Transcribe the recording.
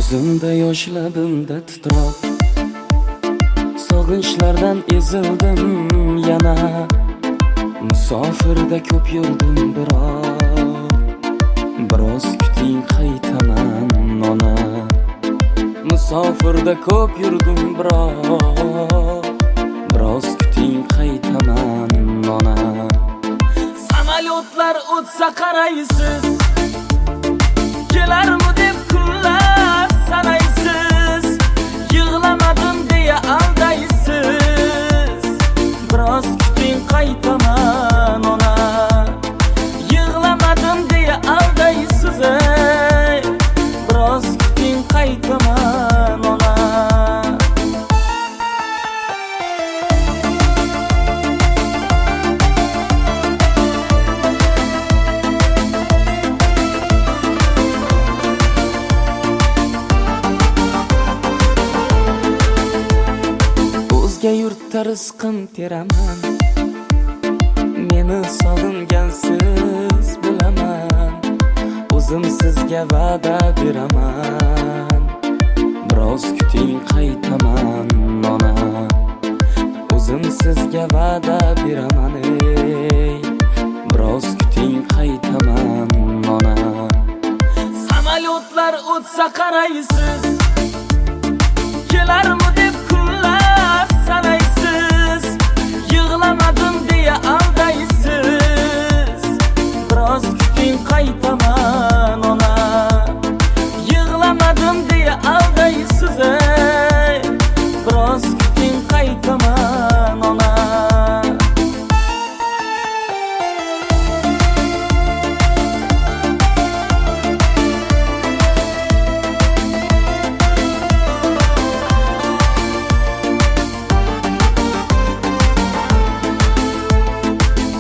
Ko'zimda yosh, labimda titroq, sog'inchlardan ezildim yana. Musofirda ko'p yurdim biroz kuting qaytaman ona. Musofirda ko'p yurdim biroz kuting qaytaman ona. Samolyotlar o'tsa qaraysiz, kelarmi deb kunlar sanaysiz. Yig'lamadim deya aldaysiz, biroz kuting qaytaman ona. Yig'lamadim deya aldaysiz, biroz kuting qaytaman ona. O'zga yurtda rizqim teraman, meni sog'ingansiz bilaman. O'zim sizga va'da beraman, biroz kuting qaytaman ona. O'zim sizga va'da beraman, biroz kuting qaytaman ona. Samolyotlar o'tsa qaraysiz, kelarmi